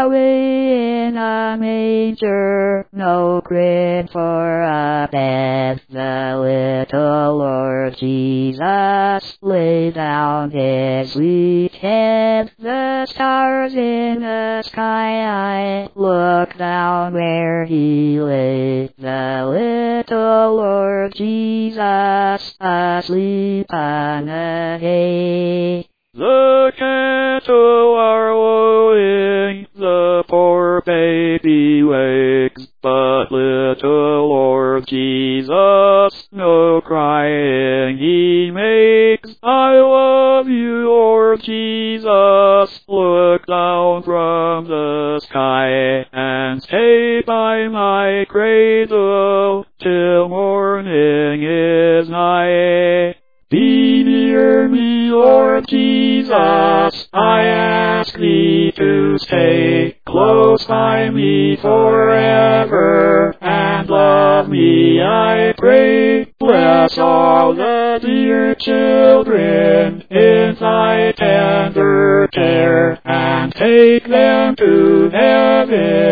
away in a manger, no crib for a bed. The little Lord Jesus laid down his sweet head. The stars in the sky, I looked down where he lay. The little Lord Jesus asleep on the hay. The cattle are lowing, the poor baby wakes, but little Lord Jesus no crying he makes. I love you, Lord Jesus, look down from the sky, and stay by my cradle till morning is nigh. Be near me, Lord Jesus, I ask thee to stay close by me forever, and love me, I pray. Bless all the dear children in thy tender care, and take them to heaven